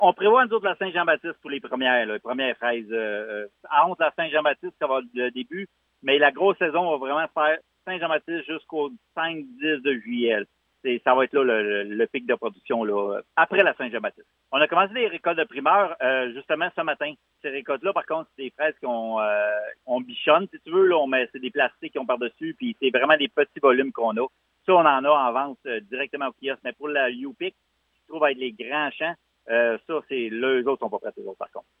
On prévoit, nous autres, la Saint-Jean-Baptiste pour les premières fraises. Entre la Saint-Jean-Baptiste, ça va être le début, mais la grosse saison va vraiment faire Saint-Jean-Baptiste jusqu'au 5-10 de juillet. Ça va être là le pic de production là, après la Saint-Jean-Baptiste. On a commencé les récoltes de primeur justement ce matin. Ces récoltes-là, par contre, c'est des fraises qu'on bichonne, si tu veux. Là, c'est des plastiques qu'on par-dessus, puis c'est vraiment des petits volumes qu'on a. Ça, on en a en vente directement au kiosque. Mais pour la U-Pick, qui se trouve être les grands champs, ça, eux autres sont pas prêts, eux autres, par contre.